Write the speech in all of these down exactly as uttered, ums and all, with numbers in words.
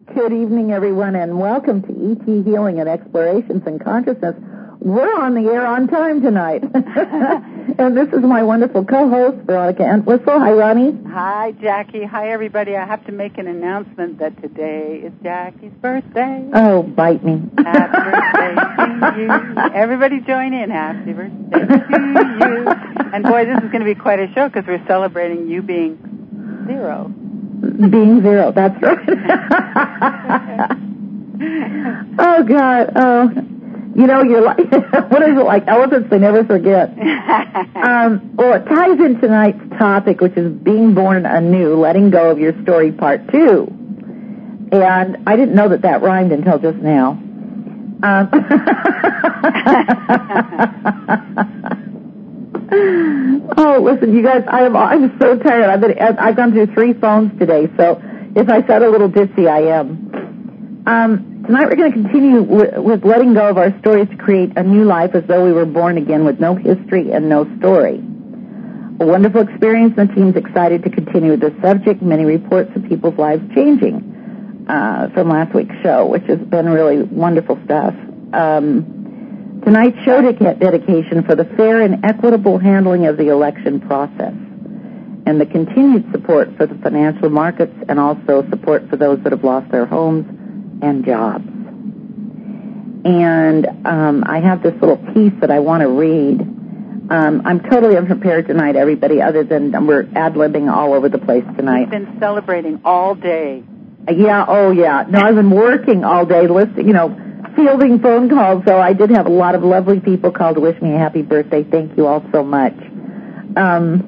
Good evening, everyone, and welcome to E T Healing and Explorations in Consciousness. We're on the air on time tonight. And this is my wonderful co-host, Veronica Entwistle. Hi, Ronnie. Hi, Jackie. Hi, everybody. I have to make an announcement that today is Jackie's birthday. Oh, bite me. Happy birthday to you. Everybody join in. Happy birthday to you. And, boy, this is going to be quite a show because we're celebrating you being zero. Being zero, that's right. Oh, God. Oh, you know, you're like, what is it, like elephants? They never forget. um, well, it ties in tonight's topic, which is being born anew, letting go of your story, part two. And I didn't know that that rhymed until just now. Um, oh, listen, you guys, I am, I'm so tired. I've been, I've gone through three phones today, so if I sound a little ditzy, I am. Um, tonight we're going to continue with, with letting go of our stories to create a new life as though we were born again with no history and no story. A wonderful experience, and the team's excited to continue with this subject. Many reports of people's lives changing uh, from last week's show, which has been really wonderful stuff. Um, tonight's show dedication for the fair and equitable handling of the election process and the continued support for the financial markets and also support for those that have lost their homes and jobs. And um, I have this little piece that I want to read. Um, I'm totally unprepared tonight, everybody, other than we're ad-libbing all over the place tonight. We've been celebrating all day. Uh, yeah, oh, yeah. No, I've been working all day, listening, you know, fielding phone calls, so I did have a lot of lovely people call to wish me a happy birthday. Thank you all so much. Um,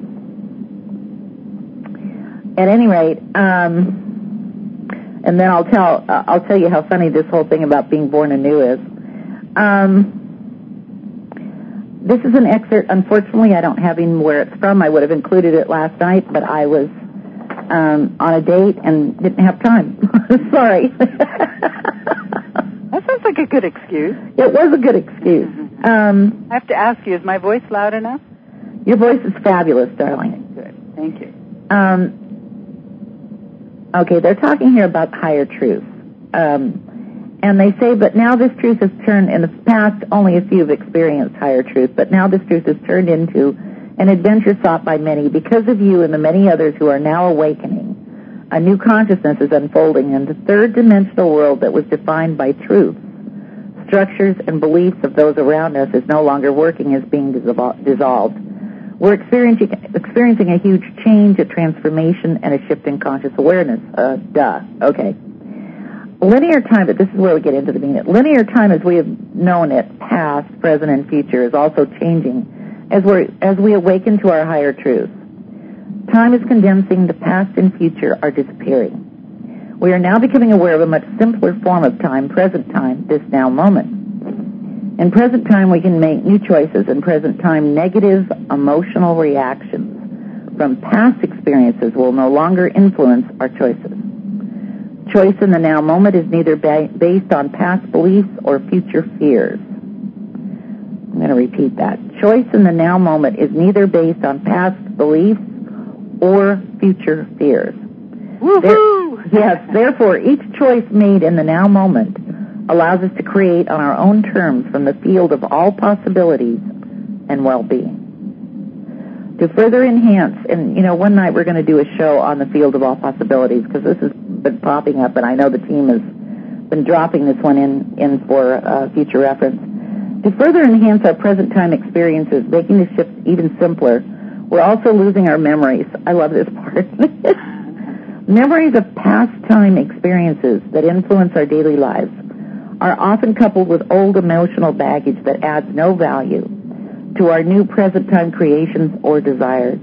at any rate, um... and then I'll tell uh, I'll tell you how funny this whole thing about being born anew is. Um, this is an excerpt. Unfortunately, I don't have even where it's from. I would have included it last night, but I was um, on a date and didn't have time. Sorry. That sounds like a good excuse. It was a good excuse. Mm-hmm. Um, I have to ask you, is my voice loud enough? Your voice is fabulous, darling. Good. Thank you. Um, Okay, they're talking here about higher truth. Um, and they say, but now this truth has turned, in the past only a few have experienced higher truth, but now this truth has turned into an adventure sought by many. Because of you and the many others who are now awakening, a new consciousness is unfolding in the third dimensional world that was defined by truth. Structures and beliefs of those around us is no longer working, as being dissolved. We're experiencing, experiencing a huge change, a transformation, and a shift in conscious awareness. Uh, duh. Okay. Linear time, but this is where we get into the meaning. Linear time, as we have known it, past, present, and future, is also changing as, we're, as we awaken to our higher truth. Time is condensing. The past and future are disappearing. We are now becoming aware of a much simpler form of time, present time, this now moment. In present time, we can make new choices. In present time, negative emotional reactions from past experiences will no longer influence our choices. Choice in the now moment is neither ba- based on past beliefs or future fears. I'm going to repeat that. Choice in the now moment is neither based on past beliefs or future fears. Woohoo! There, yes, therefore, each choice made in the now moment allows us to create on our own terms from the field of all possibilities and well-being. To further enhance, and, you know, one night we're going to do a show on the field of all possibilities, because this has been popping up, and I know the team has been dropping this one in, in for uh, future reference. To further enhance our present time experiences, making the shift even simpler, we're also losing our memories. I love this part. Memories of past time experiences that influence our daily lives are often coupled with old emotional baggage that adds no value to our new present time creations or desires.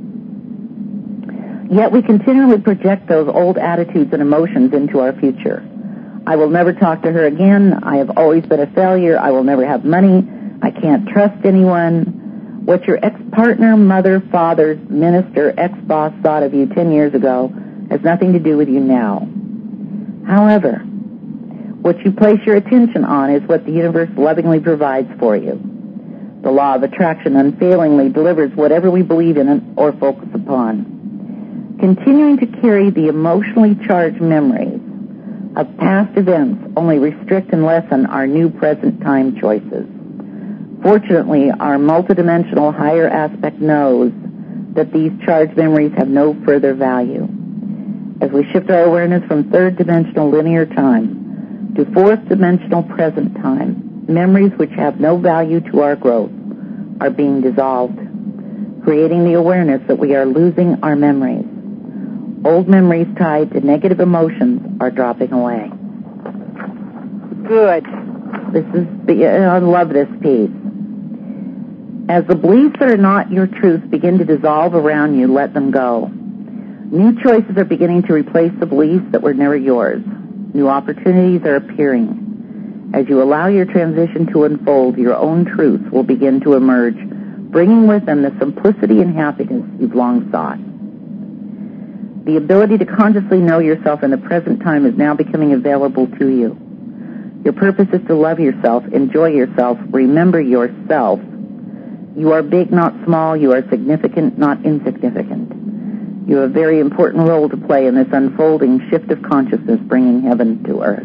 Yet we continually project those old attitudes and emotions into our future. I will never talk to her again. I have always been a failure. I will never have money. I can't trust anyone. What your ex-partner, mother, father, minister, ex-boss thought of you ten years ago has nothing to do with you now. However, what you place your attention on is what the universe lovingly provides for you. The law of attraction unfailingly delivers whatever we believe in or focus upon. Continuing to carry the emotionally charged memories of past events only restrict and lessen our new present time choices. Fortunately, our multidimensional higher aspect knows that these charged memories have no further value. As we shift our awareness from third dimensional linear time to fourth dimensional present time, memories which have no value to our growth are being dissolved, creating the awareness that we are losing our memories. Old memories tied to negative emotions are dropping away. Good. This is the, I love this piece. As the beliefs that are not your truth begin to dissolve around you, let them go. New choices are beginning to replace the beliefs that were never yours. New opportunities are appearing. As you allow your transition to unfold, your own truth will begin to emerge, bringing with them the simplicity and happiness you've long sought. The ability to consciously know yourself in the present time is now becoming available to you. Your purpose is to love yourself, enjoy yourself, remember yourself. You are big, not small. You are significant, not insignificant. You have a very important role to play in this unfolding shift of consciousness, bringing heaven to earth.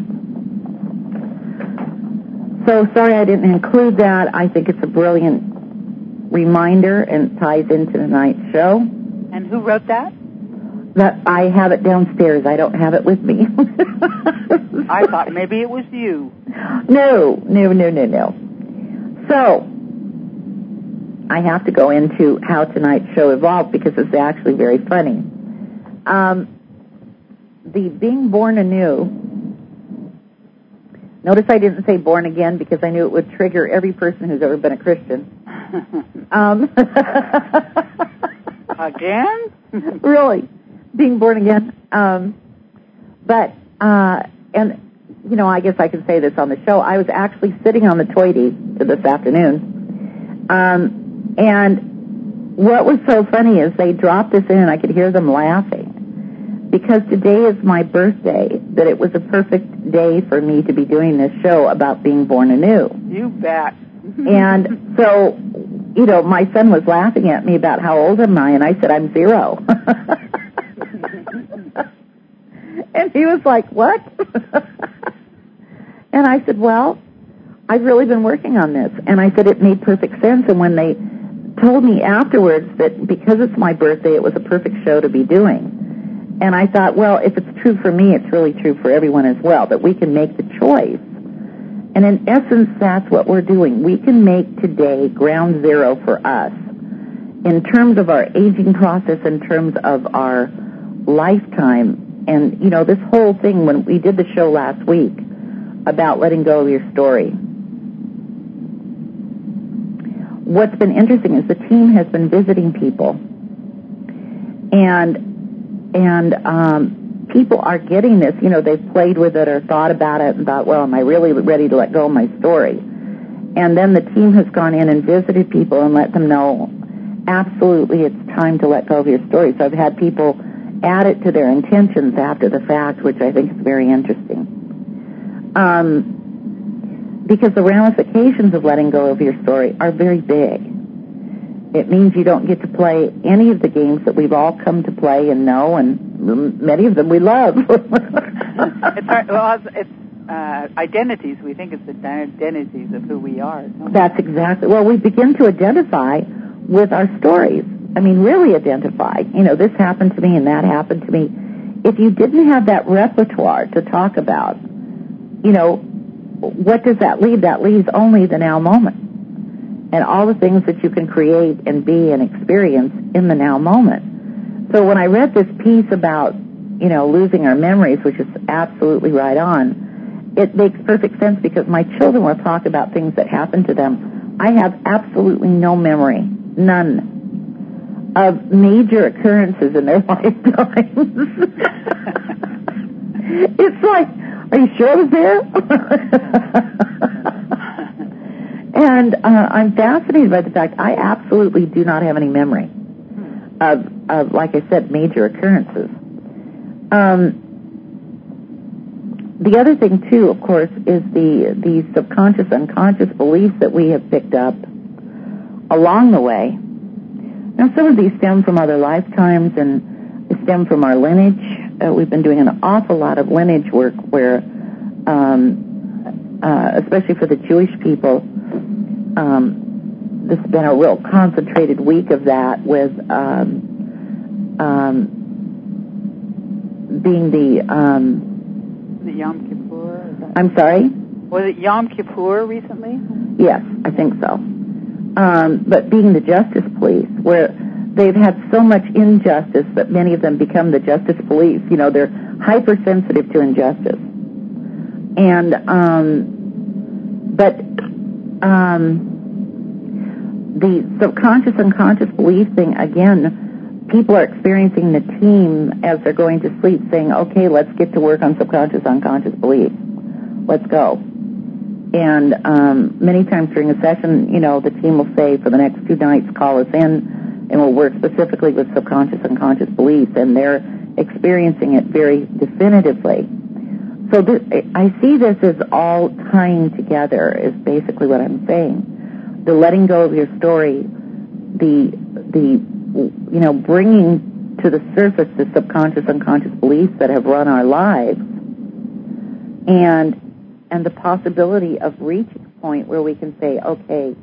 So sorry I didn't include that. I think it's a brilliant reminder and ties into tonight's show. And who wrote that? That I have it downstairs. I don't have it with me. I thought maybe it was you. No, no, no, no, no. So, I have to go into how tonight's show evolved because it's actually very funny. Um, the being born anew, notice I didn't say born again because I knew it would trigger every person who's ever been a Christian. um, again? Really, being born again. Um, but, uh, and, you know, I guess I can say this on the show. I was actually sitting on the toity this afternoon. Um, And what was so funny is they dropped this in and I could hear them laughing because today is my birthday, that it was a perfect day for me to be doing this show about being born anew. You bet. And so, you know, my son was laughing at me about how old am I, and I said, I'm zero. And he was like, what? And I said, well, I've really been working on this. And I said it made perfect sense, and when they told me afterwards that because it's my birthday, it was a perfect show to be doing. And I thought, well, if it's true for me, it's really true for everyone as well, that we can make the choice. And in essence, that's what we're doing. We can make today ground zero for us in terms of our aging process, in terms of our lifetime. And, you know, this whole thing, when we did the show last week about letting go of your story, what's been interesting is the team has been visiting people, and and um, people are getting this. You know, they've played with it or thought about it and thought, well, am I really ready to let go of my story? And then the team has gone in and visited people and let them know, absolutely, it's time to let go of your story. So I've had people add it to their intentions after the fact, which I think is very interesting. Um, because the ramifications of letting go of your story are very big. It means you don't get to play any of the games that we've all come to play and know, and many of them we love. it's our, well, it's uh, identities. We think it's the identities of who we are. That's exactly. Well, we begin to identify with our stories. I mean, really identify. You know, this happened to me and that happened to me. If you didn't have that repertoire to talk about, you know, what does that leave? That leaves only the now moment and all the things that you can create and be and experience in the now moment. So when I read this piece about, you know, losing our memories, which is absolutely right on, it makes perfect sense because my children will talk about things that happened to them. I have absolutely no memory, none, of major occurrences in their lifetimes. It's like, are you sure I was there? And uh, I'm fascinated by the fact I absolutely do not have any memory of, of like I said, major occurrences. Um, the other thing, too, of course, is the, the subconscious, unconscious beliefs that we have picked up along the way. Now, some of these stem from other lifetimes and stem from our lineage, uh, we've been doing an awful lot of lineage work where, um, uh, especially for the Jewish people, um, this has been a real concentrated week of that with um, um, being the... Um, Was it Yom Kippur? Is that... I'm sorry? Was it Yom Kippur recently? Yes, I think so. Um, but being the justice police, where they've had so much injustice that many of them become the justice police. You know, they're hypersensitive to injustice. And, um, but, um, the subconscious unconscious belief thing, again, people are experiencing the team as they're going to sleep saying, okay, let's get to work on subconscious unconscious belief. Let's go. And um, many times during a session, you know, the team will say, for the next two nights, call us in, and we'll work specifically with subconscious unconscious beliefs, and they're experiencing it very definitively. So this, I see this as all tying together, is basically what I'm saying. The letting go of your story, the, the you know, bringing to the surface the subconscious unconscious beliefs that have run our lives, and and the possibility of reaching a point where we can say, okay,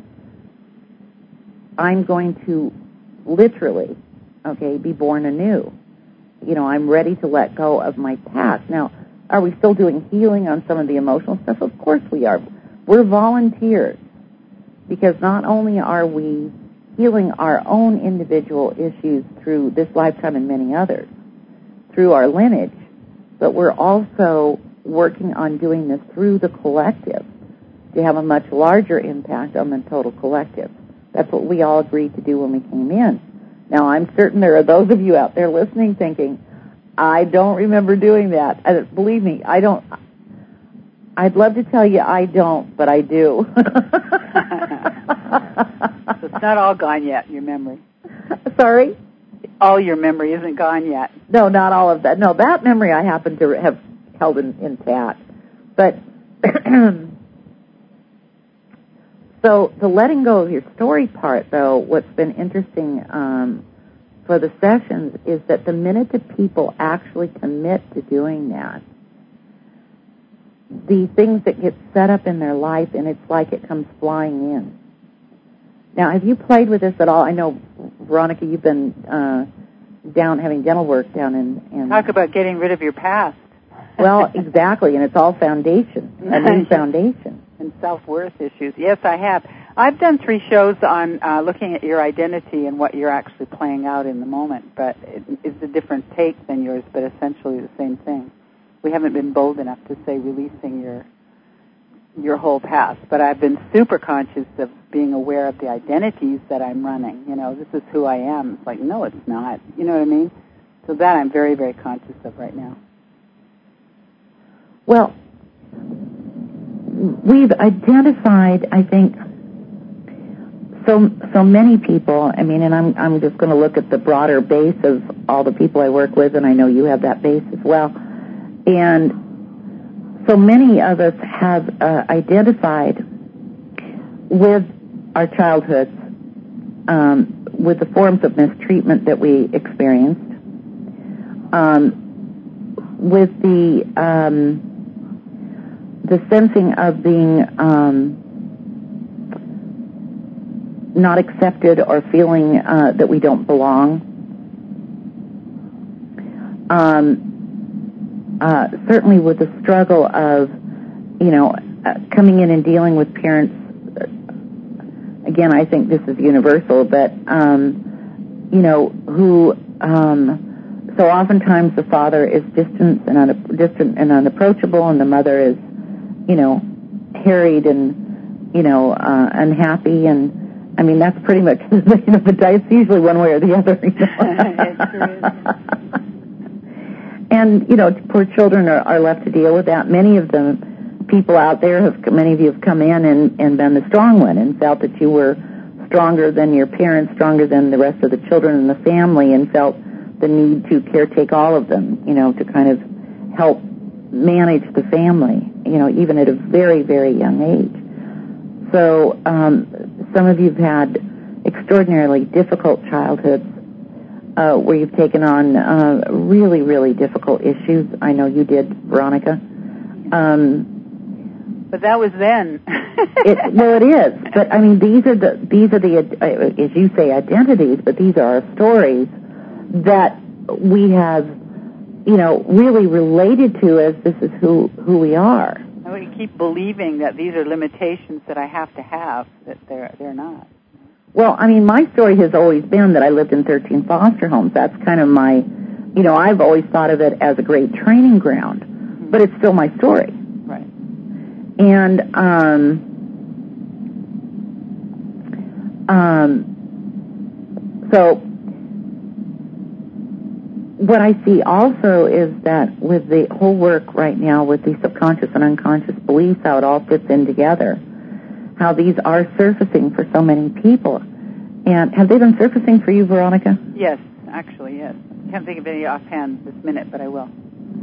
I'm going to literally, okay, be born anew. You know, I'm ready to let go of my past. Now, are we still doing healing on some of the emotional stuff? Of course we are. We're volunteers, because not only are we healing our own individual issues through this lifetime and many others, through our lineage, but we're also working on doing this through the collective to have a much larger impact on the total collective. That's what we all agreed to do when we came in. Now, I'm certain there are those of you out there listening thinking, I don't remember doing that. Uh, believe me, I don't. I'd love to tell you I don't, but I do. So it's not all gone yet, your memory. Sorry? All your memory isn't gone yet. No, not all of that. No, that memory I happen to have held in, intact. But so the letting go of your story part, though, what's been interesting um, for the sessions is that the minute that people actually commit to doing that, the things that get set up in their life, and it's like it comes flying in. Now, have you played with this at all? I know, Veronica, you've been uh, down having dental work down in... in Talk about getting rid of your past. Well, exactly, and it's all foundation, a new foundation. And self-worth issues. Yes, I have. I've done three shows on uh, looking at your identity and what you're actually playing out in the moment, but it, it's a different take than yours, but essentially the same thing. We haven't been bold enough to say releasing your your whole past, but I've been super conscious of being aware of the identities that I'm running. You know, this is who I am. It's like, no, it's not. You know what I mean? So that I'm very, very conscious of right now. Well, we've identified, I think, so so many people. I mean, and I'm I'm just going to look at the broader base of all the people I work with, and I know you have that base as well. And so many of us have uh, identified with our childhoods, um, with the forms of mistreatment that we experienced, um, with the um, the sensing of being um, not accepted or feeling uh, that we don't belong. Um, uh, certainly with the struggle of, you know, uh, coming in and dealing with parents. Again, I think this is universal, but, um, you know, who, um, so oftentimes the father is distant and, un- distant and unapproachable, and the mother is, you know, harried and, you know, uh, unhappy, and I mean, that's pretty much, you know, the dice usually one way or the other. You know? And, you know, poor children are, are left to deal with that. Many of them, people out there, have many of you have come in and, and been the strong one and felt that you were stronger than your parents, stronger than the rest of the children in the family, and felt the need to caretake all of them, you know, to kind of help manage the family, you know, even at a very, very young age. So um, some of you have had extraordinarily difficult childhoods. uh, where you've taken on uh, really, really difficult issues. I know you did, Veronica. Um, but that was then. it, well, it is. But I mean, these are the these are the uh, as you say, identities. But these are our stories that we have, you know, really related to as this is who who we are. And we keep believing that these are limitations that I have to have, that they're they're not. Well, I mean, my story has always been that I lived in thirteen foster homes. That's kind of my, you know, I've always thought of it as a great training ground, mm-hmm. but it's still my story. Right. And, um, um, so what I see also is that with the whole work right now with the subconscious and unconscious beliefs, how it all fits in together, how these are surfacing for so many people. And have they been surfacing for you, Veronica? Yes, actually, yes. I can't think of any offhand this minute, but I will.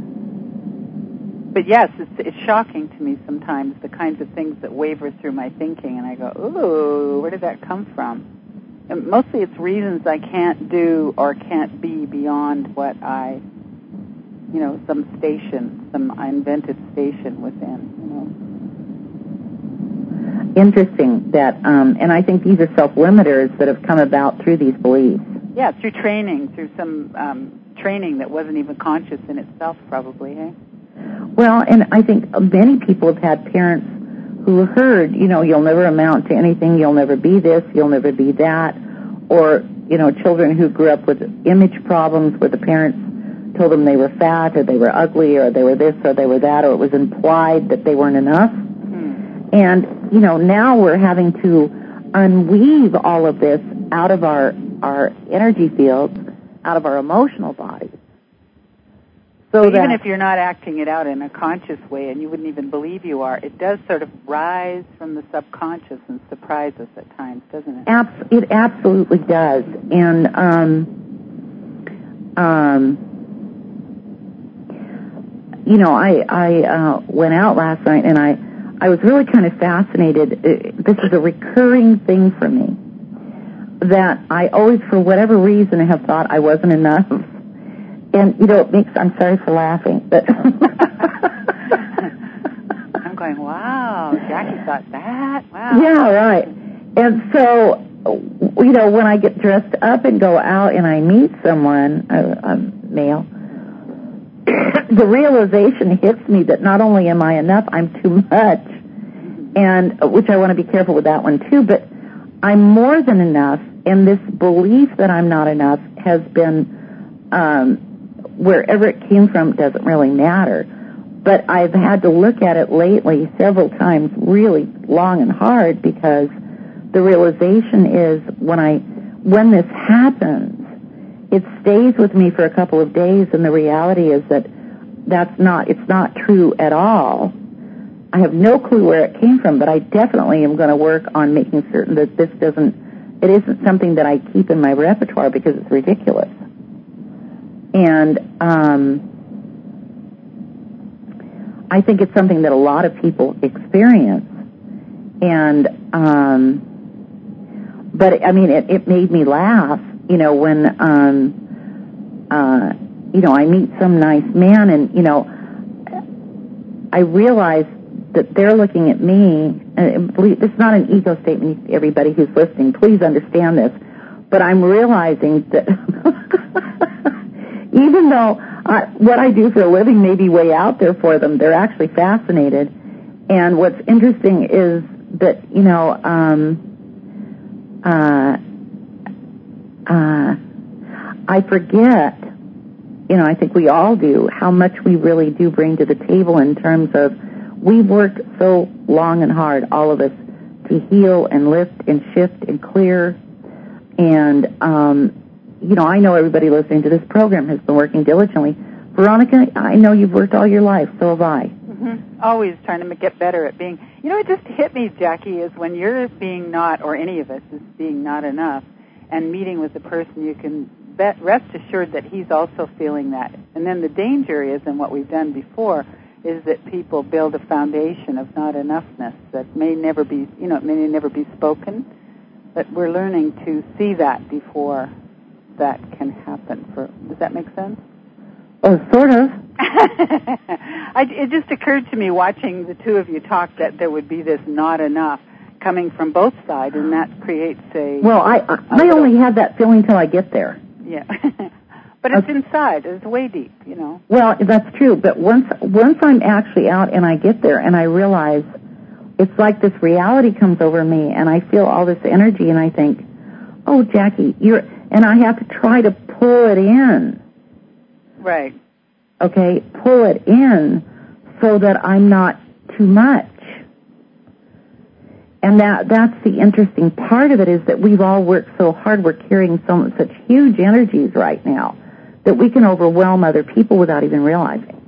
But yes, it's, it's shocking to me sometimes, the kinds of things that waver through my thinking, and I go, ooh, where did that come from? And mostly it's reasons I can't do or can't be beyond what I, you know, some station, some invented station within, you know. Interesting that, um, and I think these are self-limiters that have come about through these beliefs. Yeah, through training, through some um, training that wasn't even conscious in itself, probably, eh? Well, and I think many people have had parents who heard, you know, you'll never amount to anything, you'll never be this, you'll never be that, or, you know, children who grew up with image problems where the parents told them they were fat or they were ugly or they were this or they were that, or it was implied that they weren't enough. And, you know, now we're having to unweave all of this out of our, our energy fields, out of our emotional bodies. So but that even if you're not acting it out in a conscious way and you wouldn't even believe you are, it does sort of rise from the subconscious and surprise us at times, doesn't it? Abs- it absolutely does. And, um, um, you know, I, I uh, went out last night and I, I was really kind of fascinated. This is a recurring thing for me, that I always, for whatever reason, have thought I wasn't enough. And, you know, it makes, I'm sorry for laughing, but... I'm going, wow, Jackie thought that? Wow. Yeah, right. And so, you know, when I get dressed up and go out and I meet someone, a, a male, the realization hits me that not only am I enough, I'm too much, and which I want to be careful with that one too, but I'm more than enough, and this belief that I'm not enough has been, um, wherever it came from doesn't really matter, but I've had to look at it lately several times really long and hard, because the realization is when I, when this happens, it stays with me for a couple of days, and the reality is that that's not, it's not true at all. I have no clue where it came from, but I definitely am going to work on making certain that this doesn't, it isn't something that I keep in my repertoire, because it's ridiculous. And um, I think it's something that a lot of people experience. And, um, but I mean, it, it made me laugh. You know, when, um, uh, you know, I meet some nice man and, you know, I realize that they're looking at me, and believe, it's not an ego statement, everybody who's listening, please understand this, but I'm realizing that even though I, what I do for a living may be way out there for them, they're actually fascinated. And what's interesting is that, you know, um, uh, Uh, I forget, you know, I think we all do, how much we really do bring to the table in terms of we've worked so long and hard, all of us, to heal and lift and shift and clear. And, um, you know, I know everybody listening to this program has been working diligently. Veronica, I know you've worked all your life, so have I. Mm-hmm. Always trying to get better at being, you know, it just hit me, Jackie, is when you're being not, or any of us is being not enough, and meeting with the person, you can bet, rest assured that he's also feeling that. And then the danger is, and what we've done before, is that people build a foundation of not enoughness that may never be, you know, it may never be spoken, but we're learning to see that before that can happen. For Does that make sense? Oh, sort of. I, it just occurred to me watching the two of you talk that there would be this not enough coming from both sides, and that creates a... Well, I I, I only have that feeling till I get there. Yeah. But it's okay. Inside. It's way deep, you know. Well, that's true, but once once I'm actually out and I get there and I realize it's like this reality comes over me and I feel all this energy and I think, oh, Jackie, you're... And I have to try to pull it in. Right. Okay, pull it in so that I'm not too much. And that that's the interesting part of it, is that we've all worked so hard. We're carrying so such huge energies right now that we can overwhelm other people without even realizing.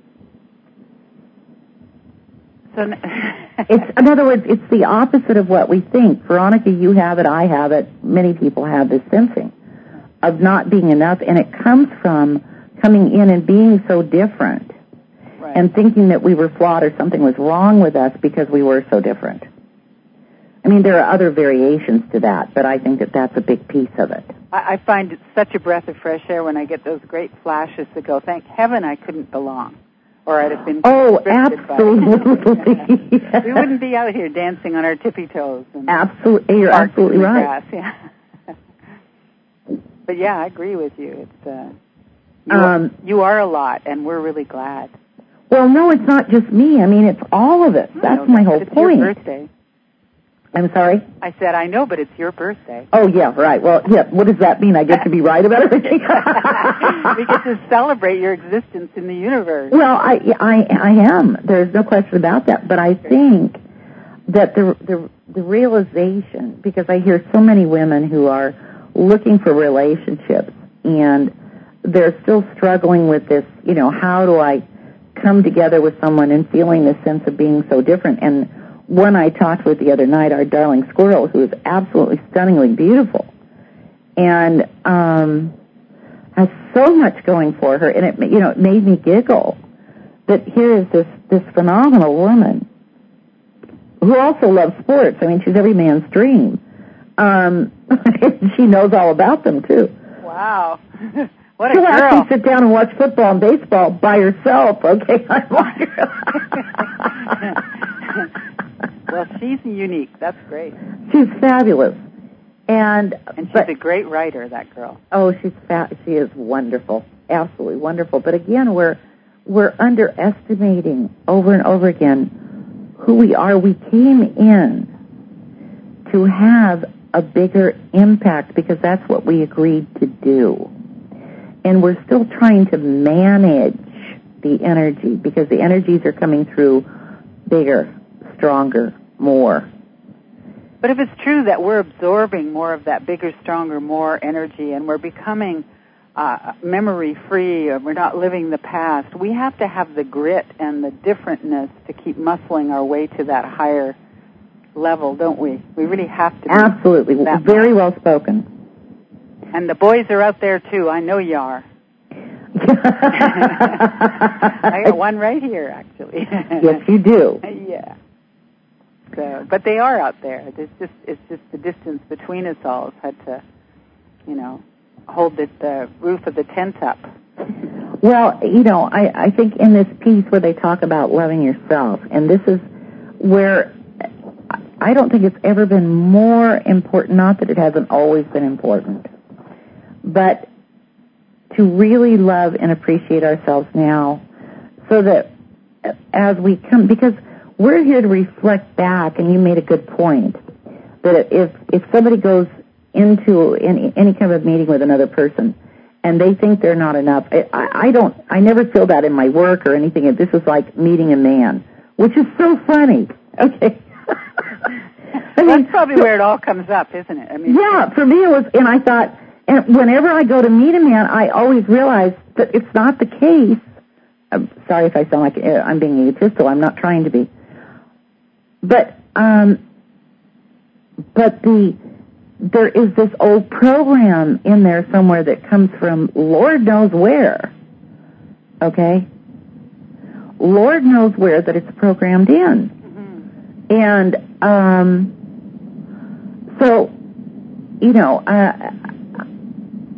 So, it's, in other words, it's the opposite of what we think. Veronica, you have it, I have it, many people have this sensing of not being enough, and it comes from coming in and being so different, right, and thinking that we were flawed or something was wrong with us because we were so different. I mean, there are other variations to that, but I think that that's a big piece of it. I, I find it such a breath of fresh air when I get those great flashes that go, thank heaven I couldn't belong, or I'd have been oh, constricted absolutely. by it. Yes. We wouldn't be out here dancing on our tippy toes. And absolutely, you're absolutely right. Grass. Yeah. But yeah, I agree with you. It's uh, you, um, are, you are a lot, and we're really glad. Well, no, it's not just me. I mean, it's all of us. That's know, my whole it's point. Your birthday. I'm sorry? I said, I know, but it's your birthday. Oh, yeah, right. Well, yeah, what does that mean? I get to be right about everything? We get to celebrate your existence in the universe. Well, I, I, I am. There's no question about that. But I think that the, the, the realization, because I hear so many women who are looking for relationships, and they're still struggling with this, you know, how do I come together with someone and feeling this sense of being so different. And one I talked with the other night, our darling squirrel, who is absolutely stunningly beautiful and um, has so much going for her, and it, you know, it made me giggle that here is this, this phenomenal woman who also loves sports. I mean, she's every man's dream. Um, she knows all about them, too. Wow. What a She'll girl. actually sit down and watch football and baseball by herself, okay? Well, she's unique. That's great. She's fabulous. And, and she's but, a great writer, that girl. Oh, she's fat. She is wonderful. Absolutely wonderful. But again, we're, we're underestimating over and over again who we are. We came in to have a bigger impact because that's what we agreed to do. And we're still trying to manage the energy because the energies are coming through bigger, stronger, more. But if it's true that we're absorbing more of that bigger, stronger, more energy, and we're becoming uh, memory-free, or we're not living the past, we have to have the grit and the differentness to keep muscling our way to that higher level, don't we? We really have to. Absolutely. Very well spoken. And the boys are out there, too. I know you are. I got one right here, actually. Yes, you do. Yeah. So, but they are out there. It's just, it's just the distance between us all has had to, you know, hold the, the roof of the tent up. Well, you know, I, I think in this piece where they talk about loving yourself, and this is where I don't think it's ever been more important, not that it hasn't always been important, but to really love and appreciate ourselves now so that as we come, because we're here to reflect back, and you made a good point, that if, if somebody goes into any, any kind of meeting with another person and they think they're not enough, I, I don't, I never feel that in my work or anything. This is like meeting a man, which is so funny. Okay. I mean, that's probably where it all comes up, isn't it? I mean, yeah, for me it was, and I thought, and whenever I go to meet a man, I always realize that it's not the case. I'm sorry if I sound like I'm being egotistical. I'm not trying to be. But, um, but the, there is this old program in there somewhere that comes from Lord knows where. Okay? Lord knows where that it's programmed in. Mm-hmm. And, um, so, you know, uh,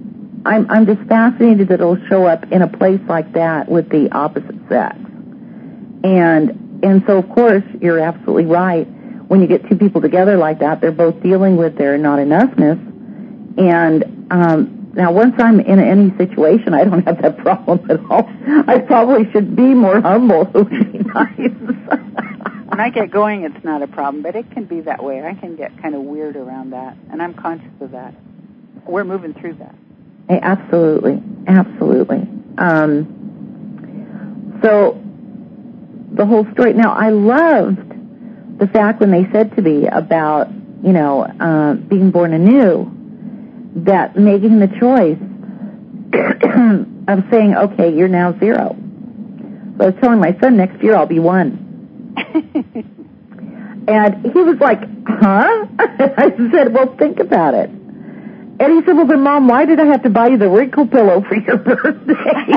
I'm I'm just fascinated that it'll show up in a place like that with the opposite sex. And and so of course you're absolutely right. When you get two people together like that, they're both dealing with their not enoughness. And um, now once I'm in any situation, I don't have that problem at all. I probably should be more humble. It would be nice. When I get going, it's not a problem, but it can be that way. I can get kind of weird around that, and I'm conscious of that. We're moving through that. Hey, absolutely, absolutely. Um, so the whole story. Now, I loved the fact when they said to me about, you know, uh, being born anew, that making the choice of saying, okay, you're now zero. So I was telling my son, next year I'll be one. And he was like, huh? I said, well, think about it. And he said, well, then, Mom, why did I have to buy you the wrinkle pillow for your birthday?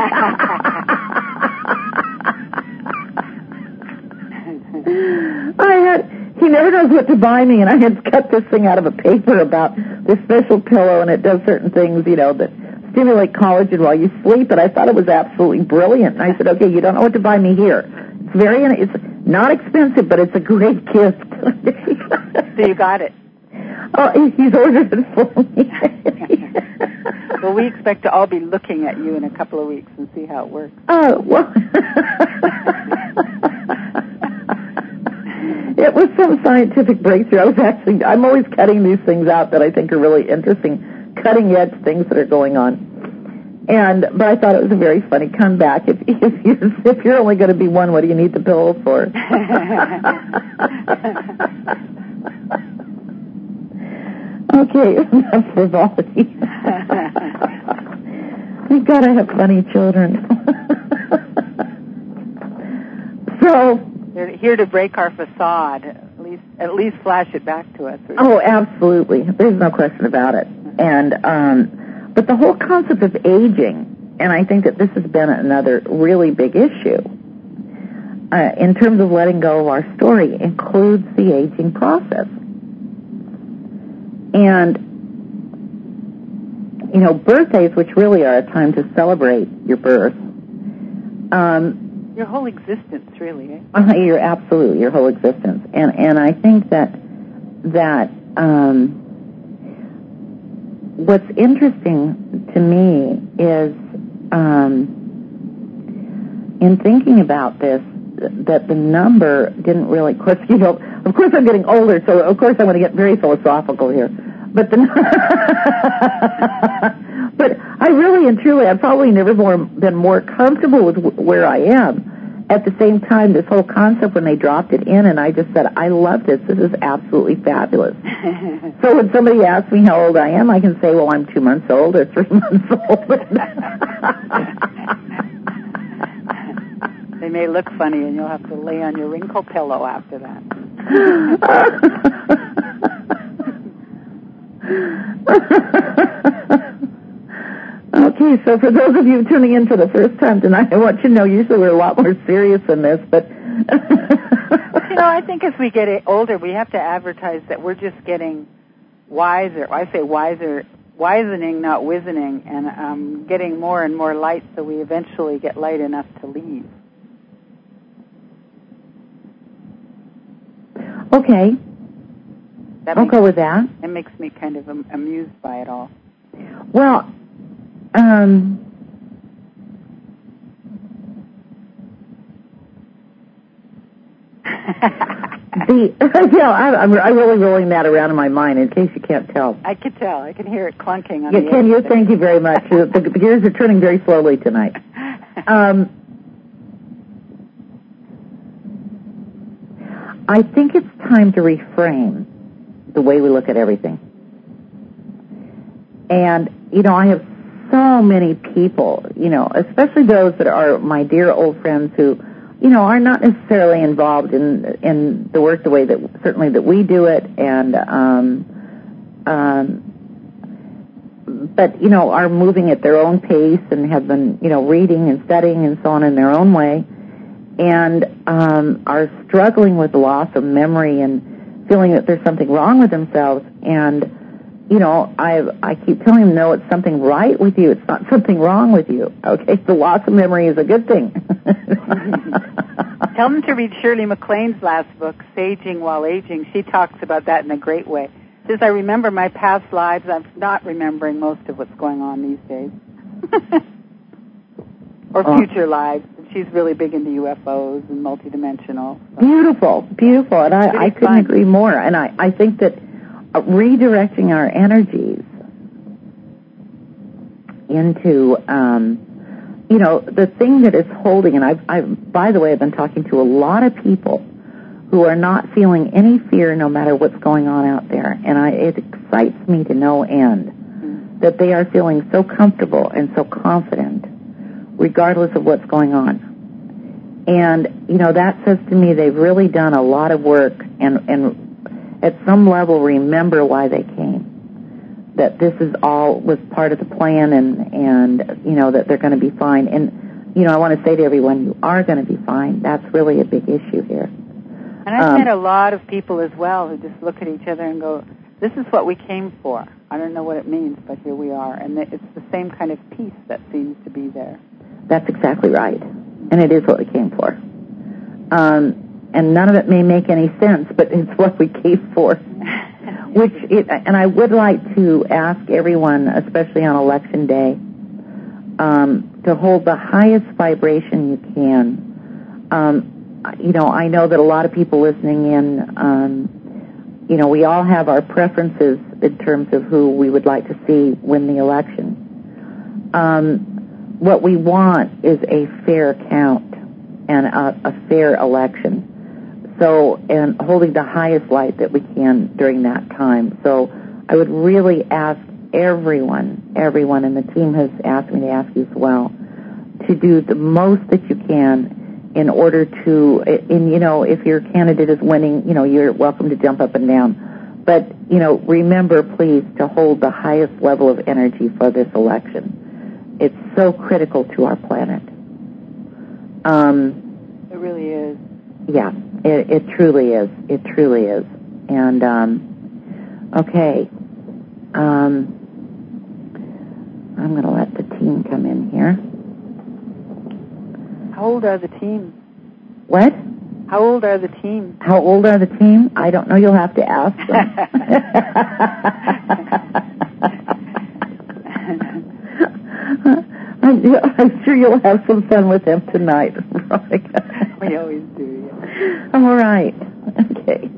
I had, he never knows what to buy me, and I had cut this thing out of a paper about this special pillow, and it does certain things, you know, that stimulate collagen while you sleep, and I thought it was absolutely brilliant. And I said, okay, you don't know what to buy me here. It's very, it's not expensive, but it's a great gift. So you got it. Oh, he's ordered it for me. Well, we expect to all be looking at you in a couple of weeks and see how it works. Oh, well. It was some scientific breakthrough. I was actually, I'm always cutting these things out that I think are really interesting, cutting edge things that are going on. And, but I thought it was a very funny comeback. If, if, you're, if you're only going to be one, what do you need the pillow for? Okay, enough frivolity. Thank God I have funny children. So they're here to break our facade. At least, at least flash it back to us. Oh, absolutely. There's no question about it. And um, but the whole concept of aging, and I think that this has been another really big issue uh, in terms of letting go of our story, includes the aging process. And, you know, birthdays, which really are a time to celebrate your birth. Um, your whole existence, really. Eh? Uh, you're absolutely, your whole existence. And and I think that, that um, what's interesting to me is, um, in thinking about this, that the number didn't really, of course, you know, of course I'm getting older, so of course I'm going to get very philosophical here. But the, but I really and truly, I've probably never more been more comfortable with where I am. At the same time, this whole concept, when they dropped it in, and I just said, I love this. This is absolutely fabulous. So when somebody asks me how old I am, I can say, well, I'm two months old or three months old. They may look funny, and you'll have to lay on your wrinkle pillow after that. Okay, so for those of you tuning in for the first time tonight, I want you to know usually we're a lot more serious than this, but... You know, I think as we get older, we have to advertise that we're just getting wiser. I say wiser, wisening, not wizening, and um, getting more and more light so we eventually get light enough to leave. Okay. That I'll go with that. It makes me kind of amused by it all. Well, um... the yeah, I, I'm I really rolling that around in my mind in case you can't tell. I can tell. I can hear it clunking on yeah, the can you? Thank you very much. the, the gears are turning very slowly tonight. Um, I think it's time to reframe the way we look at everything. And, you know, I have so many people, you know, especially those that are my dear old friends who, you know, are not necessarily involved in in the work the way that, certainly that we do it, and, um, um, but, you know, are moving at their own pace and have been, you know, reading and studying and so on in their own way, and um, are struggling with the loss of memory and feeling that there's something wrong with themselves. And you know, I I keep telling them, no, it's something right with you. It's not something wrong with you. Okay, the loss of memory is a good thing. Tell them to read Shirley MacLaine's last book, Saging While Aging. She talks about that in a great way. She says, I remember my past lives. I'm not remembering most of what's going on these days. Or oh. future lives. She's really big into U F Os and multidimensional. So. Beautiful, beautiful. And I, I couldn't fun. agree more. And I, I think that uh, redirecting our energies into, um, you know, the thing that is holding, and I've, I've, by the way, I've been talking to a lot of people who are not feeling any fear no matter what's going on out there. And I, it excites me to no end mm-hmm. that they are feeling so comfortable and so confident regardless of what's going on. And, you know, that says to me they've really done a lot of work and, and at some level remember why they came. That this is all was part of the plan and, and you know, that they're going to be fine. And, you know, I want to say to everyone, you are going to be fine. That's really a big issue here. And I've um, met a lot of people as well who just look at each other and go, this is what we came for. I don't know what it means, but here we are. And it's the same kind of peace that seems to be there. That's exactly right. And it is what we came for. Um, and none of it may make any sense, but it's what we came for. Which it, and I would like to ask everyone, especially on Election Day, um, to hold the highest vibration you can. Um, you know, I know that a lot of people listening in, um, you know, we all have our preferences in terms of who we would like to see win the election. Um, What we want is a fair count and a, a fair election. So, and holding the highest light that we can during that time. So, I would really ask everyone, everyone, and the team has asked me to ask you as well, to do the most that you can in order to, and you know, if your candidate is winning, you know, you're welcome to jump up and down. But, you know, remember, please, to hold the highest level of energy for this election. It's so critical to our planet. Um, it really is. Yeah, it, it truly is. It truly is. And, um, okay, um, I'm going to let the team come in here. How old are the team? What? How old are the team? How old are the team? I don't know. You'll have to ask them. I'm, I'm sure you'll have some fun with them tonight, Veronica. We always do, yeah. All right. Okay.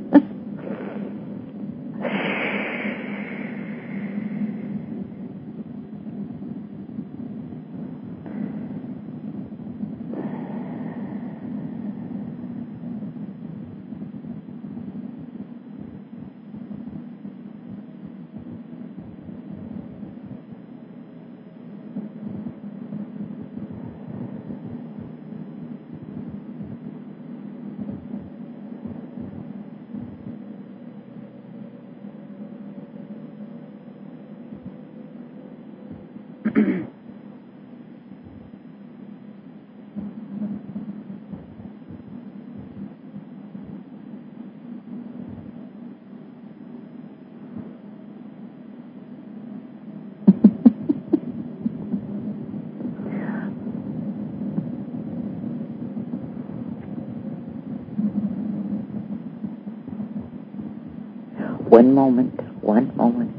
One moment, one moment.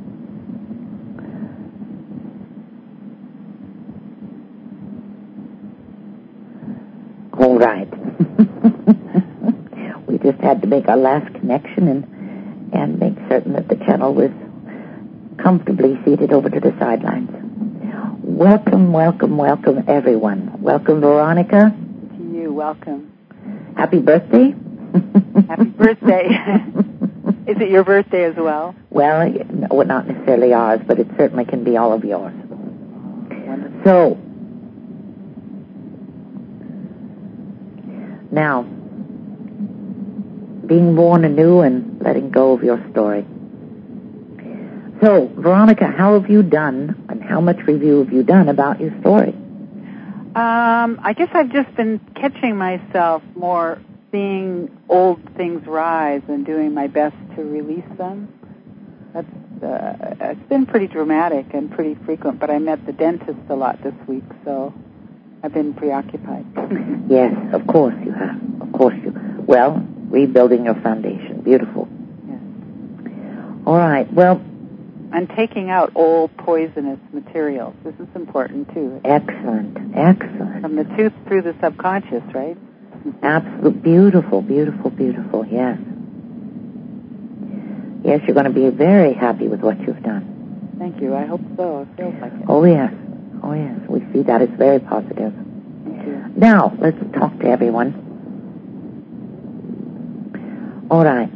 All right. We just had to make our last connection and, and make certain that the channel was comfortably seated over to the sidelines. Welcome, welcome, welcome, everyone. Welcome, Veronica. To you, welcome. Happy birthday. Happy birthday. Is it your birthday as well? Well, no, not necessarily ours, but it certainly can be all of yours. Wonderful. So, now, being born anew and letting go of your story. So, Veronica, how have you done, and how much review have you done about your story? Um, I guess I've just been catching myself more seeing old things rise and doing my best to release them. That's uh, it's been pretty dramatic and pretty frequent, but I met the dentist a lot this week, so I've been preoccupied. Yes, of course you have. Of course you. Well, rebuilding your foundation. Beautiful. Yes. All right. Well, and taking out old poisonous materials. This is important, too. Excellent. Excellent. From the tooth through the subconscious, right? Absolutely. Beautiful, beautiful, beautiful. Yes. Yes, you're going to be very happy with what you've done. Thank you. I hope so. It feels like it. Oh, yes. Oh, yes. We see that. It's very positive. Thank you. Now, let's talk to everyone. All right.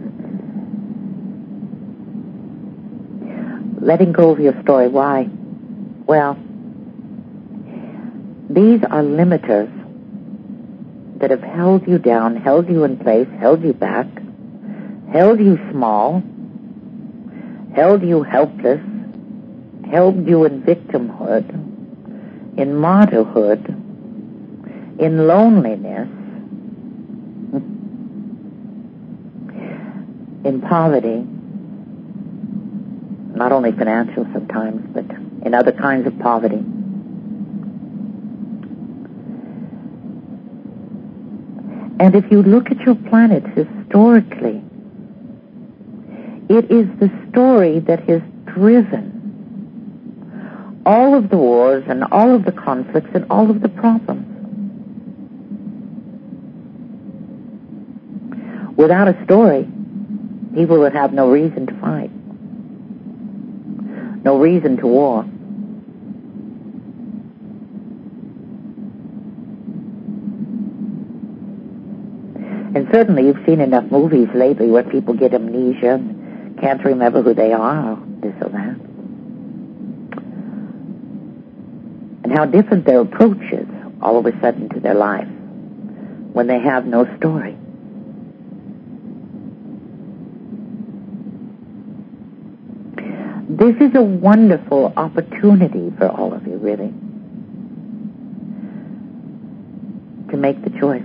Letting go of your story. Why? Well, these are limiters that have held you down, held you in place, held you back, held you small, held you helpless, held you in victimhood, in martyrhood, in loneliness, in poverty, not only financial sometimes, but in other kinds of poverty. And if you look at your planet historically, it is the story that has driven all of the wars and all of the conflicts and all of the problems. Without a story, people would have no reason to fight, no reason to war. And certainly you've seen enough movies lately where people get amnesia and can't remember who they are, or this or that. And how different their approach is all of a sudden to their life when they have no story. This is a wonderful opportunity for all of you, really, to make the choice.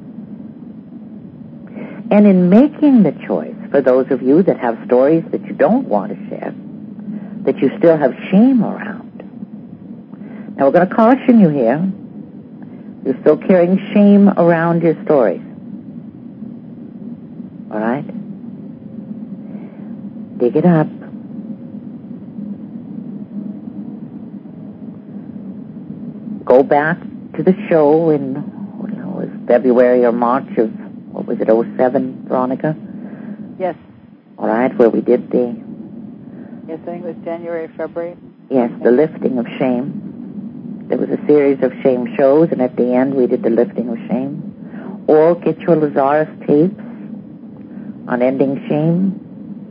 And in making the choice, for those of you that have stories that you don't want to share, that you still have shame around. Now, we're going to caution you here. You're still carrying shame around your stories. All right? Dig it up. Go back to the show in, what it was, February or March of, what was it, oh seven, Veronica? Yes. All right, where we did the... Yes, I think it was January, February. Yes, the lifting of shame. There was a series of shame shows, and at the end we did the lifting of shame. Or get your Lazarus tapes on ending shame.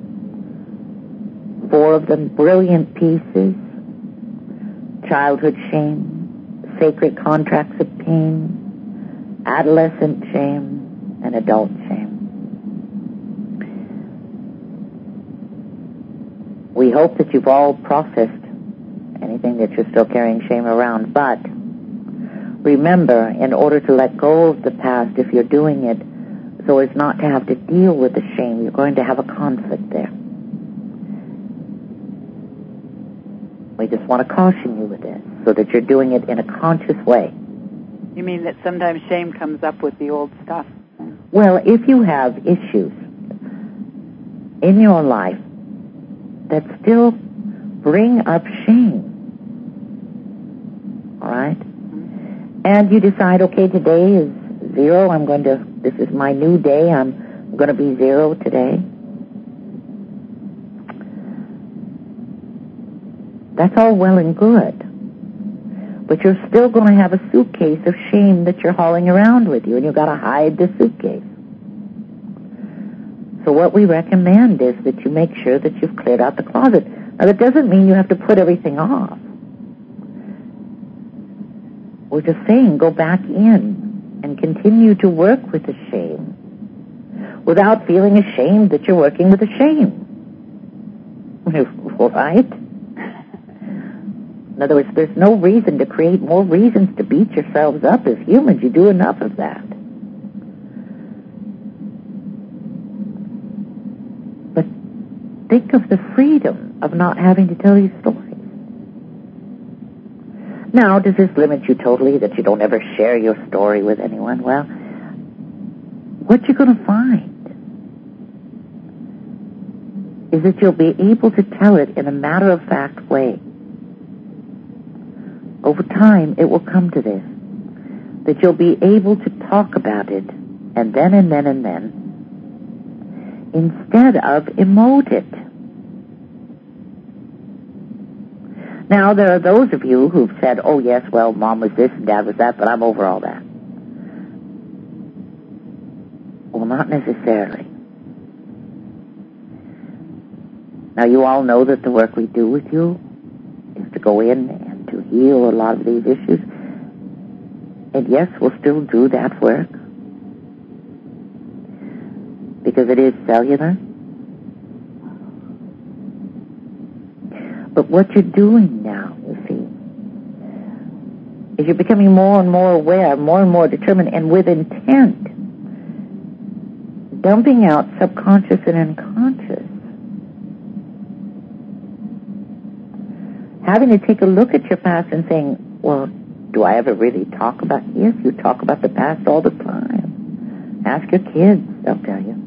Four of them, brilliant pieces. Childhood shame. Sacred contracts of pain, adolescent shame, and adult shame. We hope that you've all processed anything that you're still carrying shame around, but remember, in order to let go of the past, if you're doing it so as not to have to deal with the shame, you're going to have a conflict there. We just want to caution you with this, so that you're doing it in a conscious way. You mean that sometimes shame comes up with the old stuff? Well, if you have issues in your life that still bring up shame, all right? Mm-hmm. And you decide, okay, today is zero. I'm going to, this is my new day. I'm going to be zero today. That's all well and good. But you're still going to have a suitcase of shame that you're hauling around with you, and you've got to hide the suitcase. So what we recommend is that you make sure that you've cleared out the closet. Now, that doesn't mean you have to put everything off. We're just saying go back in and continue to work with the shame without feeling ashamed that you're working with the shame. Right? In other words, there's no reason to create more reasons to beat yourselves up as humans. You do enough of that. But think of the freedom of not having to tell your story. Now, does this limit you totally, that you don't ever share your story with anyone? Well, what you're going to find is that you'll be able to tell it in a matter-of-fact way. Over time, it will come to this, that you'll be able to talk about it, and then and then and then, instead of emote it. Now, there are those of you who've said, oh, yes, well, Mom was this and Dad was that, but I'm over all that. Well, not necessarily. Now, you all know that the work we do with you is to go in and to heal a lot of these issues. And yes, we'll still do that work, because it is cellular. But what you're doing now, you see, is you're becoming more and more aware, more and more determined, and with intent, dumping out subconscious and unconscious. Having to take a look at your past and saying, well, do I ever really talk about, yes, you talk about the past all the time. Ask your kids, they'll tell you.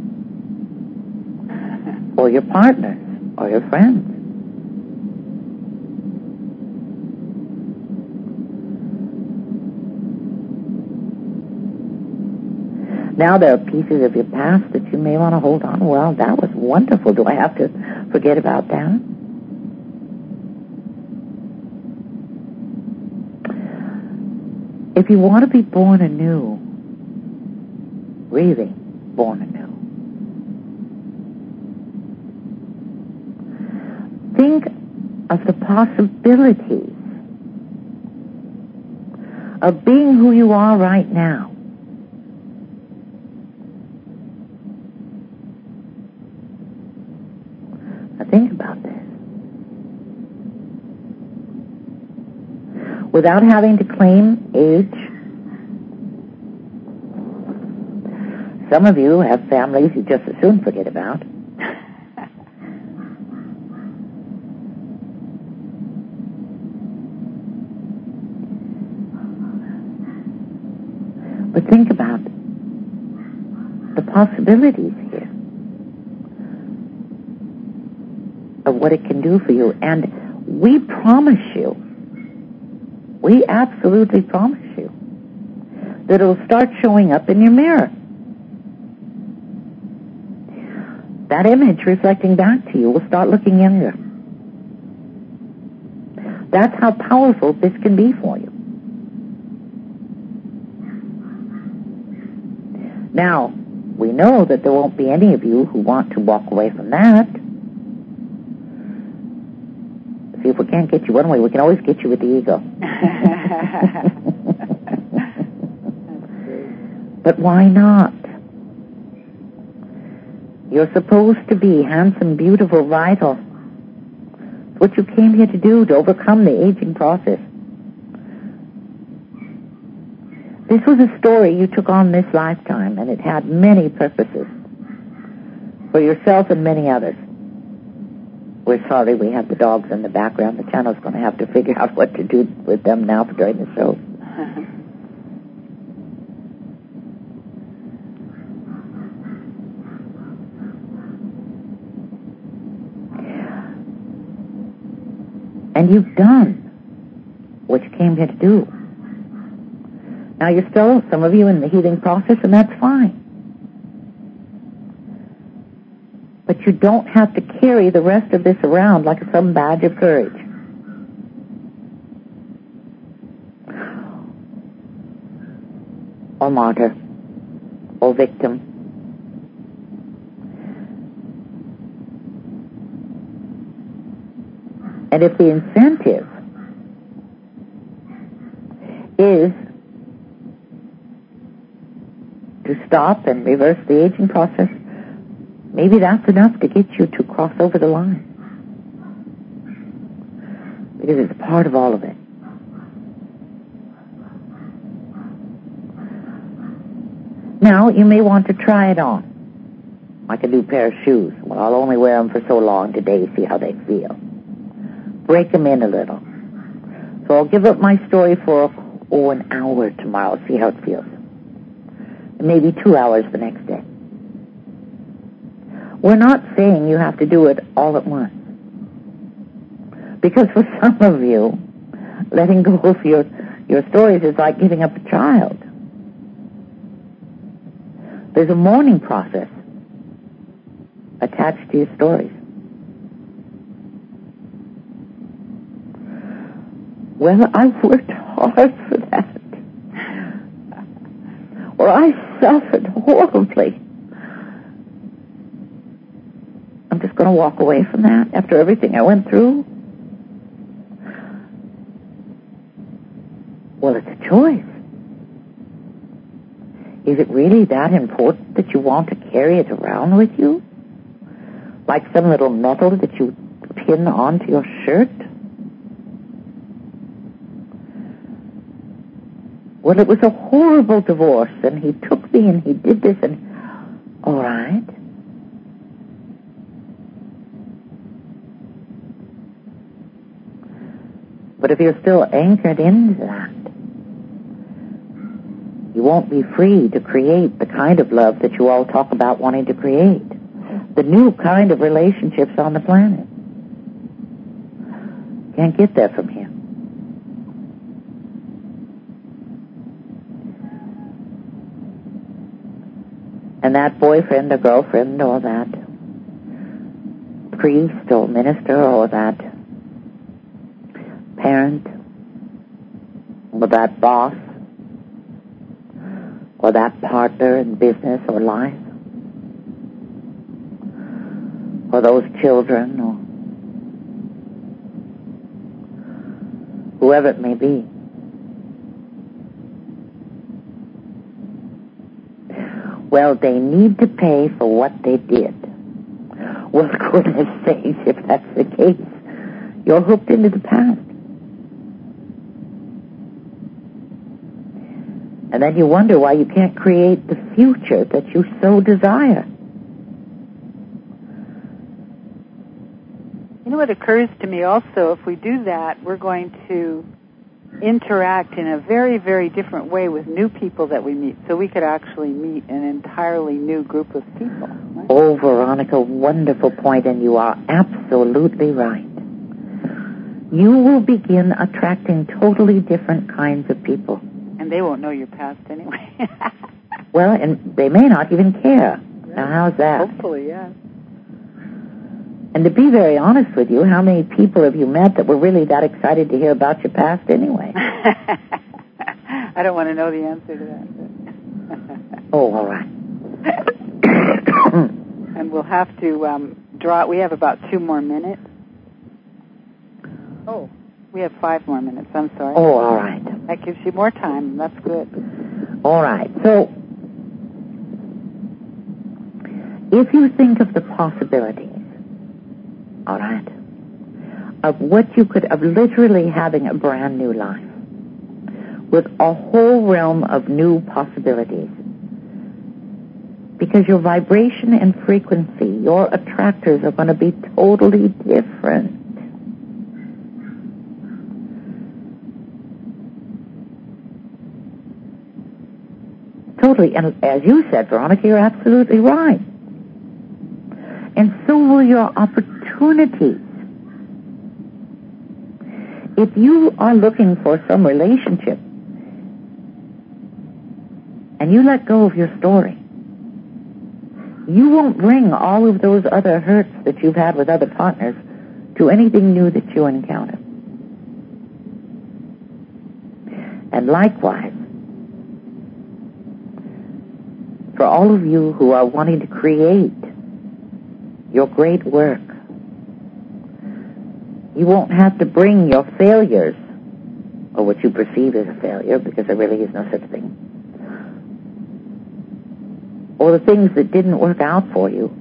Or your partners, or your friends. Now there are pieces of your past that you may want to hold on. Well, that was wonderful. Do I have to forget about that? If you want to be born anew, really born anew, think of the possibilities of being who you are right now. Now think about this. Without having to claim age. Some of you have families you just as soon forget about. But think about the possibilities here of what it can do for you. And we promise you, we absolutely promise you, that it'll start showing up in your mirror. That image reflecting back to you will start looking younger. That's how powerful this can be for you. Now, we know that there won't be any of you who want to walk away from that. See, if we can't get you one way, we can always get you with the ego. But why not? You're supposed to be handsome, beautiful, vital. It's what you came here to do, to overcome the aging process. This was a story you took on this lifetime, and it had many purposes for yourself and many others. We're sorry we have the dogs in the background. The channel's going to have to figure out what to do with them now during the show. And you've done what you came here to do. Now you're still, some of you, in the healing process, and that's fine. But you don't have to carry the rest of this around like some badge of courage. Or martyr. Or victim. And if the incentive is to stop and reverse the aging process, maybe that's enough to get you to cross over the line. Because it's part of all of it. Now, you may want to try it on. Like a new pair of shoes. Well, I'll only wear them for so long today, see how they feel. Break them in a little. So I'll give up my story for, oh, an hour tomorrow, see how it feels. And maybe two hours the next day. We're not saying you have to do it all at once. Because for some of you, letting go of your, your stories is like giving up a child. There's a mourning process attached to your stories. Well, I've worked hard for that. Or I suffered horribly. I'm just going to walk away from that after everything I went through? Well, it's a choice. Is it really that important that you want to carry it around with you? Like some little medal that you pin onto your shirt? Well, it was a horrible divorce, and he took me and he did this, and all right. But if you're still anchored into that, you won't be free to create the kind of love that you all talk about wanting to create. The new kind of relationships on the planet. Can't get there from here. And that boyfriend or girlfriend or that priest or minister or that parent or that boss or that partner in business or life or those children or whoever it may be. Well, they need to pay for what they did. Well, goodness sakes, if that's the case, you're hooked into the past. And then you wonder why you can't create the future that you so desire. You know what occurs to me also, if we do that, we're going to interact in a very, very different way with new people that we meet. So we could actually meet an entirely new group of people. Right? Oh, Veronica, wonderful point, and you are absolutely right. You will begin attracting totally different kinds of people. And they won't know your past anyway. Well, and they may not even care. Right. Now, how's that? Hopefully, yes. And to be very honest with you, how many people have you met that were really that excited to hear about your past anyway? I don't want to know the answer to that. Oh, all right. And we'll have to um, draw. We have about two more minutes. Oh, we have five more minutes. I'm sorry. Oh, all right. That gives you more time. That's good. All right. So, if you think of the possibilities, all right, of what you could, of literally having a brand new life with a whole realm of new possibilities, because your vibration and frequency, your attractors are going to be totally different. Totally, and as you said, Veronica, you're absolutely right. And so will your opportunities. If you are looking for some relationship and you let go of your story, you won't bring all of those other hurts that you've had with other partners to anything new that you encounter. And likewise, for all of you who are wanting to create your great work, you won't have to bring your failures, or what you perceive as a failure, because there really is no such thing, or the things that didn't work out for you,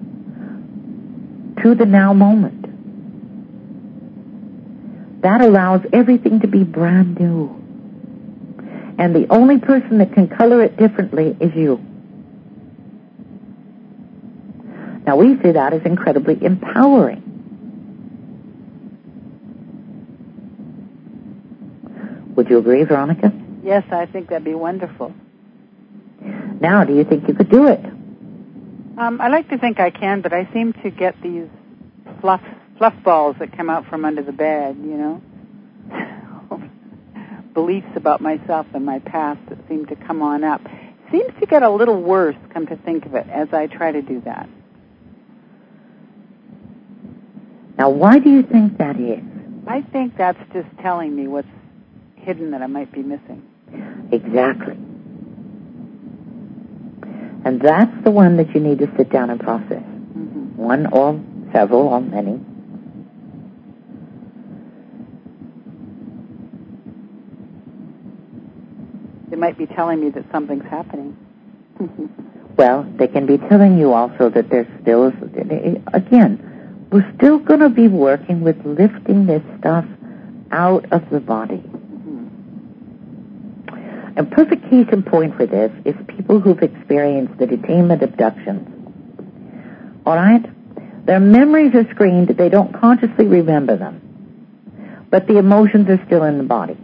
to the now moment. That allows everything to be brand new. And the only person that can color it differently is you. Now, we see that as incredibly empowering. Would you agree, Veronica? Yes, I think that'd be wonderful. Now, do you think you could do it? Um, I like to think I can, but I seem to get these fluff fluff balls that come out from under the bed, you know? Beliefs about myself and my past that seem to come on up. Seems to get a little worse, come to think of it, as I try to do that. Now, why do you think that is? I think that's just telling me what's hidden that I might be missing. Exactly. And that's the one that you need to sit down and process. Mm-hmm. One or several or many. They might be telling me that something's happening. Well, they can be telling you also that there's still, again, we're still going to be working with lifting this stuff out of the body. A perfect case in point for this is people who've experienced the detainment abductions. All right? Their memories are screened. They don't consciously remember them. But the emotions are still in the body.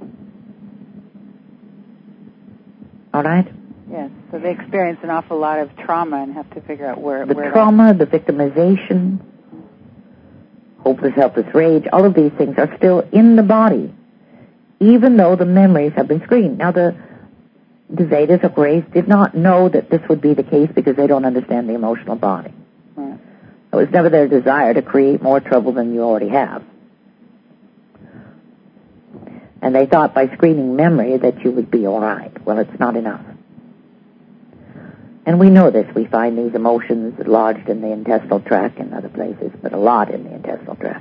All right? Yes, so they experience an awful lot of trauma and have to figure out where... The where trauma, the victimization, hopeless, helpless rage, all of these things are still in the body, even though the memories have been screened. Now, the, the Vedas of Grace did not know that this would be the case because they don't understand the emotional body. Right. It was never their desire to create more trouble than you already have. And they thought by screening memory that you would be all right. Well, it's not enough. And we know this. We find these emotions lodged in the intestinal tract and other places, but a lot in the intestinal tract.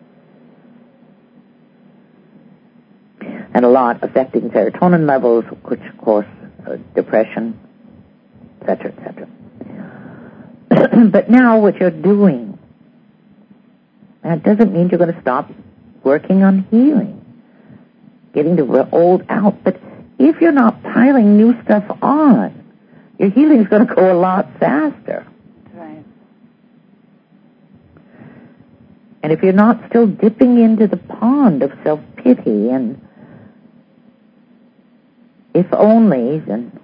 And a lot affecting serotonin levels, which, of course, uh, depression, et cetera, et cetera. But now what you're doing, that doesn't mean you're going to stop working on healing, getting the old out. But if you're not piling new stuff on, your healing is going to go a lot faster. Right. And if you're not still dipping into the pond of self-pity and if only, then...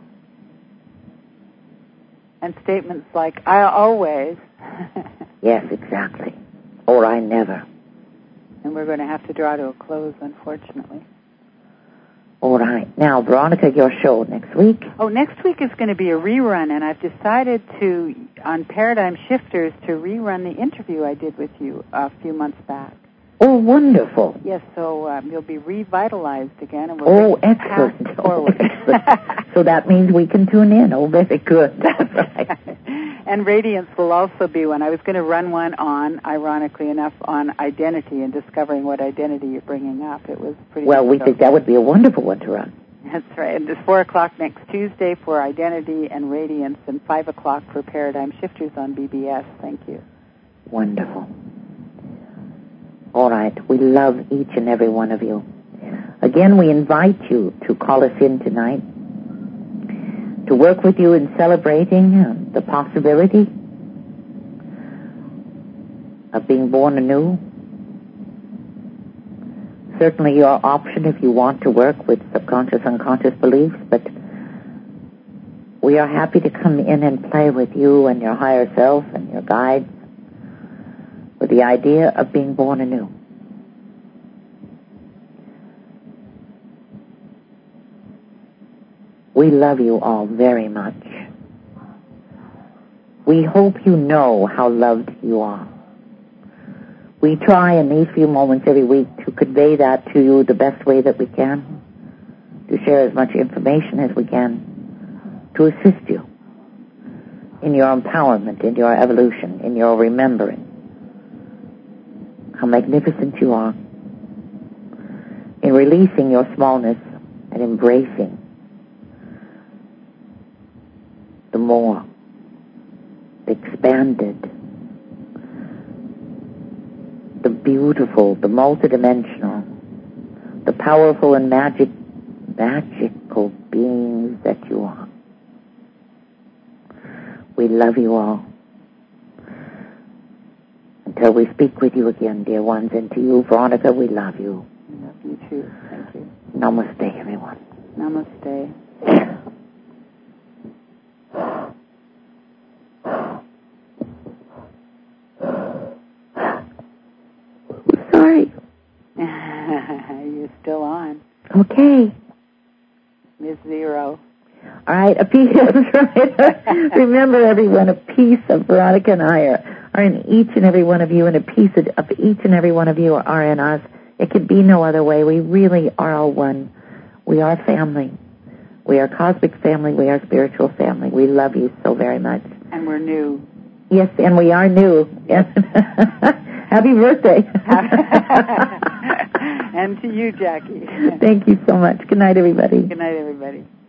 And statements like, I always... Yes, exactly. Or I never. And we're going to have to draw to a close, unfortunately. All right. Now, Veronica, your show next week. Oh, next week is going to be a rerun, and I've decided to, on Paradigm Shifters, to rerun the interview I did with you a few months back. Oh, wonderful. Yes, so um, you'll be revitalized again, and we'll oh, bring excellent. the past forward. Oh, excellent. So that means we can tune in. Oh, very good. That's right. And Radiance will also be one. I was going to run one on, ironically enough, on identity and discovering what identity you're bringing up. It was pretty. Well, we so. think that would be a wonderful one to run. That's right. And it's four o'clock next Tuesday for Identity and Radiance, and five o'clock for Paradigm Shifters on B B S. Thank you. Wonderful. All right. We love each and every one of you. Again, we invite you to call us in tonight to work with you in celebrating uh, the possibility of being born anew. Certainly your option if you want to work with subconscious, unconscious beliefs, but we are happy to come in and play with you and your higher self and your guides with the idea of being born anew. We love you all very much. We hope you know how loved you are. We try in these few moments every week to convey that to you the best way that we can, to share as much information as we can, to assist you in your empowerment, in your evolution, in your remembering how magnificent you are, in releasing your smallness and embracing the more, the expanded, the beautiful, the multidimensional, the powerful and magic, magical beings that you are. We love you all. until we speak with you again, dear ones. And to you, Veronica, we love you. I love you too. Thank you. Namaste, everyone. Namaste. Sorry. You're still on. Okay. Miss Zero. All right, a piece, right. Remember, everyone, a piece of Veronica and I are, are in each and every one of you, and a piece of, of each and every one of you are in us. It could be no other way. We really are all one. We are family. We are cosmic family. We are spiritual family. We love you so very much. And we're new. Yes, and we are new. Happy birthday. And to you, Jackie. Thank you so much. Good night, everybody. Good night, everybody.